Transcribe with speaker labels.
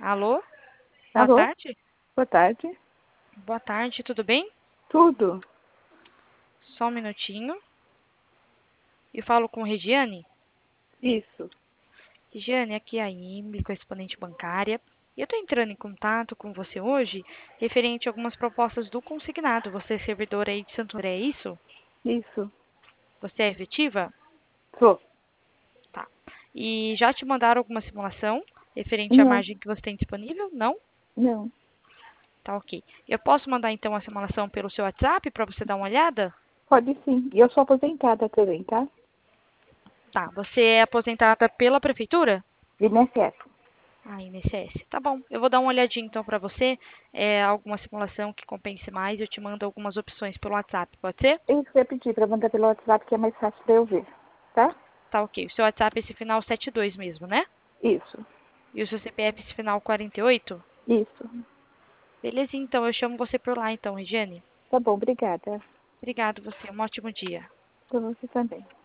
Speaker 1: Alô? Boa
Speaker 2: Alô?
Speaker 1: tarde.
Speaker 2: Boa tarde.
Speaker 1: Boa tarde, tudo bem?
Speaker 2: Tudo?
Speaker 1: Só um minutinho. Eu falo com Regiane.
Speaker 2: Isso.
Speaker 1: Regiane, aqui é a Imbi, correspondente bancária. E eu estou entrando em contato com você hoje referente a algumas propostas do consignado. Você é servidora aí de Santo André, é isso?
Speaker 2: Isso.
Speaker 1: Você é efetiva?
Speaker 2: Sou.
Speaker 1: Tá. E já te mandaram alguma simulação referente à
Speaker 2: Não.
Speaker 1: margem que você tem disponível? Não?
Speaker 2: Não.
Speaker 1: Tá, ok. Eu posso mandar então a simulação pelo seu WhatsApp para você dar uma olhada?
Speaker 2: Pode sim. E eu sou aposentada também, tá?
Speaker 1: Tá. Você é aposentada pela prefeitura?
Speaker 2: INSS.
Speaker 1: Ah, INSS. Tá bom. Eu vou dar uma olhadinha então para você. Alguma simulação que compense mais. Eu te mando algumas opções pelo WhatsApp, pode ser?
Speaker 2: Eu ia pedir para mandar pelo WhatsApp, que é mais fácil de eu ver. Tá?
Speaker 1: Tá, ok. O seu WhatsApp é esse final 72 mesmo, né?
Speaker 2: Isso.
Speaker 1: E o seu CPF esse final 48?
Speaker 2: Isso.
Speaker 1: Beleza, então. Eu chamo você por lá então, Regiane.
Speaker 2: Tá bom, obrigada.
Speaker 1: Obrigado você. Um ótimo dia.
Speaker 2: Pra você também.